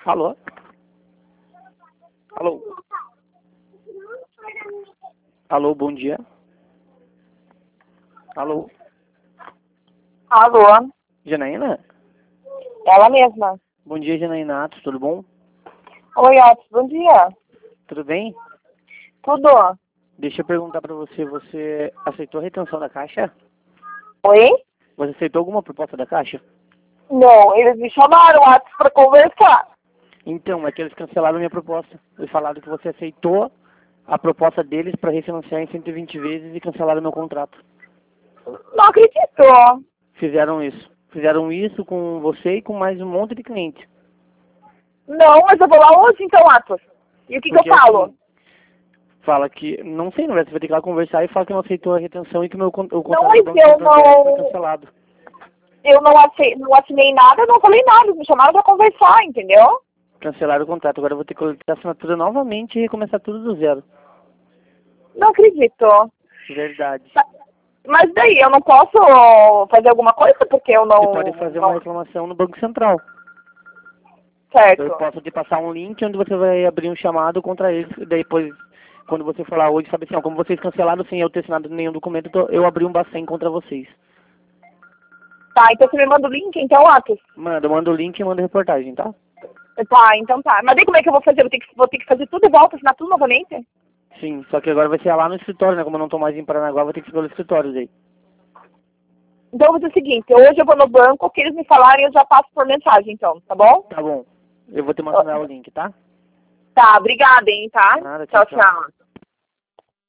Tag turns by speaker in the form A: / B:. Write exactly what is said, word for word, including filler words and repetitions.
A: Alô? Alô? Alô, bom dia. Alô?
B: Alô?
A: Janaína?
B: Ela mesma.
A: Bom dia, Janaína Atos, tudo bom?
B: Oi, Atos, bom dia.
A: Tudo bem?
B: Tudo?
A: Deixa eu perguntar pra você, você aceitou a retenção da Caixa?
B: Oi?
A: Você aceitou alguma proposta da Caixa?
B: Não, eles me chamaram, Atos, pra conversar.
A: Então, é que eles cancelaram a minha proposta. Eles falaram que você aceitou a proposta deles para refinanciar em cento e vinte vezes e cancelaram meu contrato.
B: Não acredito.
A: Fizeram isso. Fizeram isso com você e com mais um monte de cliente.
B: Não, mas eu vou lá hoje então, Atos. E o que, que
A: Porque
B: eu falo?
A: assim, fala que, não sei, não vai, você vai ter que ir lá conversar e falar que não aceitou a retenção e que o meu con- o contrato
B: Não, mas
A: do Banco
B: eu
A: Santander foi
B: não...
A: cancelado.
B: Eu não, assinei, não assinei nada, não falei nada. Eles me chamaram pra conversar, entendeu?
A: Cancelaram o contrato. Agora eu vou ter que coletar a assinatura novamente e recomeçar tudo do zero.
B: Não acredito.
A: Verdade.
B: Mas daí, eu não posso fazer alguma coisa porque eu não...
A: Você pode fazer uma
B: não...
A: reclamação no Banco Central.
B: Certo.
A: Eu posso te passar um link onde você vai abrir um chamado contra eles. E depois, quando você for lá hoje, sabe assim, ó, como vocês cancelaram sem eu ter assinado nenhum documento, então eu abri um bacen contra vocês.
B: Tá, então você me manda o link, então, Atos?
A: Manda, manda o link e manda a reportagem, tá?
B: Tá, então tá. Mas daí como é que eu vou fazer? Vou ter que, vou ter que fazer tudo de volta, assinar tudo novamente?
A: Sim, só que agora vai ser lá no escritório, né? Como eu não tô mais em Paranaguá, vou ter que ir pelo escritório daí.
B: Então eu vou fazer o seguinte, hoje eu vou no banco, o que eles me falarem eu já passo por mensagem, então, tá bom?
A: Tá bom. Eu vou te mandar o link, tá?
B: Tá, obrigada, hein, tá?
A: Nada,
B: Tchau,
A: tchau, tchau.
B: tchau.